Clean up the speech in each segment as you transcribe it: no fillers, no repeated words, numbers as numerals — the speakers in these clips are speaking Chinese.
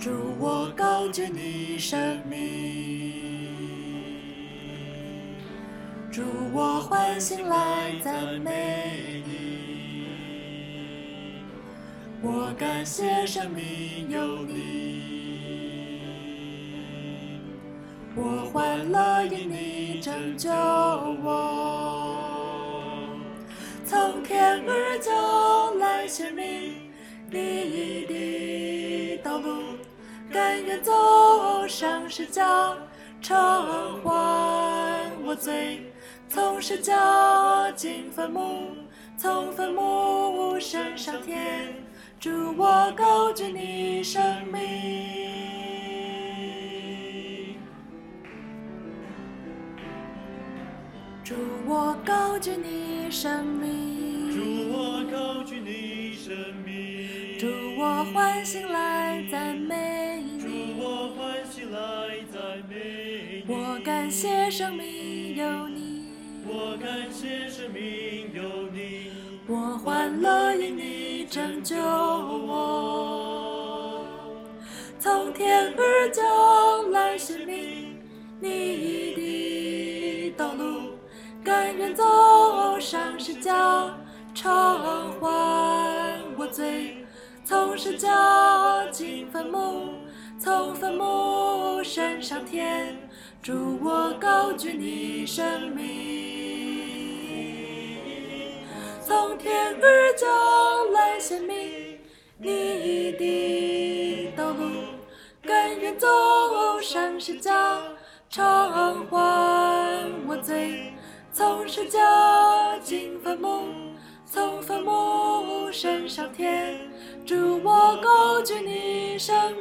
主，我高举你生命，主，我欢欣来赞美你，我感谢生命有你，我欢乐因你拯救我，从天而降来显明你的道路，甘愿走上十架，偿还我罪，从十架进坟墓，从坟墓升上天，主，我高举你生命，主，我高举你生命， 主，我高举你生命， 主，我欢欣来赞美主， 你， 我欢喜来赞美你， 我感谢生命有你， 我感谢生命有你， 我欢乐因你拯救我，从天而降来显明你的道路，甘愿走上十架，偿还我罪，从十架进坟墓，从坟墓升上天，主，我高举你生命，从天而降来显明你的道路，甘愿走上十架，偿还我罪，从十架进坟墓，从坟墓升上天，主，我高举你生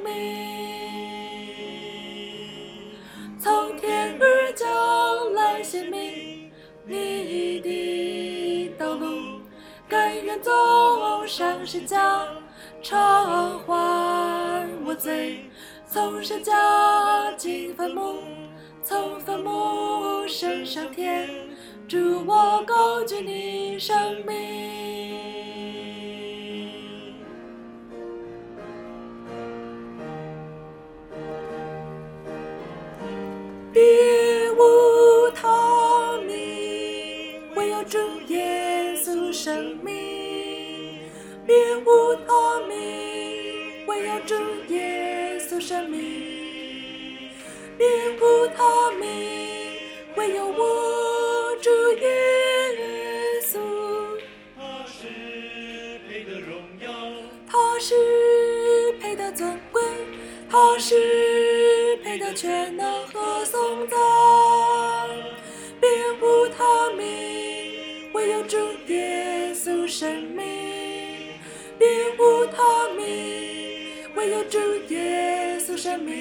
命，从天而降来显明你的道路，甘愿走上十架，偿还我罪，从十架进坟墓，从坟墓升上天，主，我高举你生命。别无他名，唯有主耶稣生命。别无他名，唯有主耶稣生命。别无他名，唯有我主耶稣。 他是配得荣耀， 他是配得尊贵，他是配得全能和颂赞。别无他名，唯有主耶稣生命。别无他名，唯有主耶稣生命。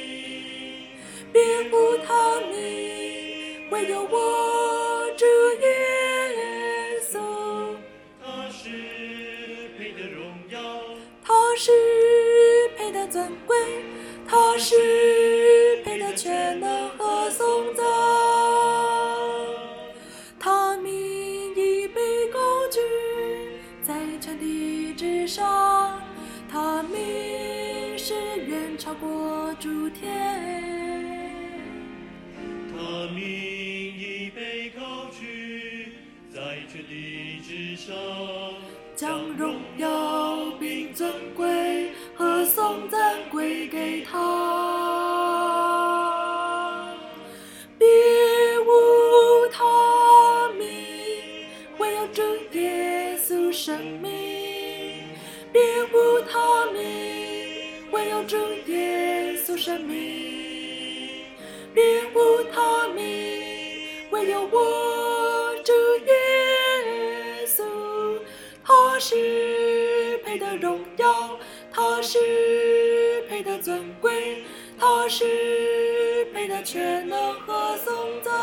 别无他名，唯有我主耶稣。 他是配得荣耀， 他是配得尊贵，他是配得全能和颂赞。他名已被高举在全地之上，他名是远超过诸天。 他名已被高举在全地之上， 将荣耀并尊贵和颂赞归给他。别无他名，唯有主耶稣生命。别无他名，唯有主耶稣生命。别无他名，唯有我主耶稣。他是配得荣耀，他是配得尊贵，他是配得全能和颂赞。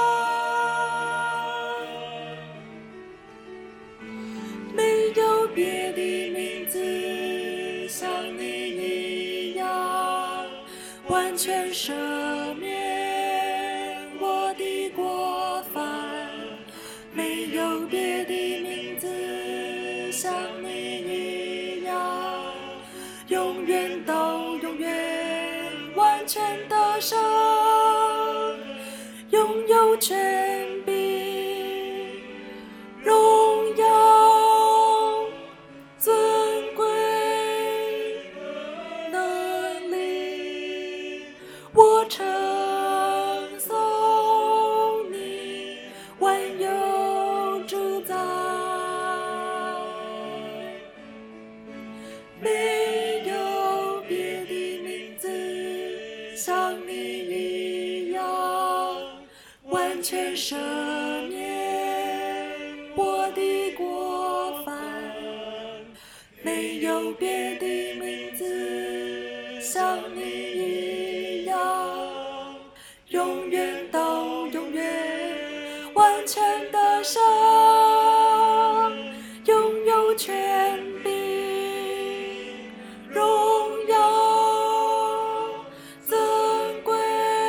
没有别的名字像你一样，完全赦免我的过犯。没有别的名字像你一样，永远到永远的神，拥有权柄、荣耀、尊贵、能力，我称颂你，万有主宰。没有别的名字像你一样，完全赦免我的过犯。没有别的名字像你一样，永远到永远，完全的神，拥有权柄、荣耀、尊贵、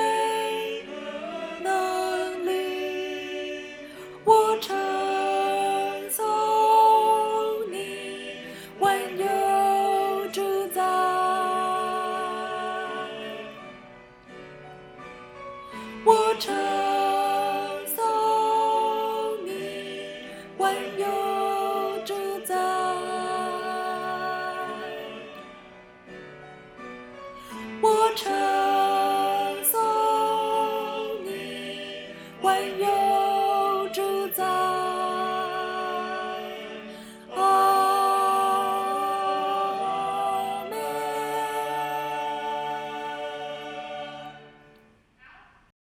能力，我称颂你，万有主宰。我称颂你，万有主宰。我称颂你，万有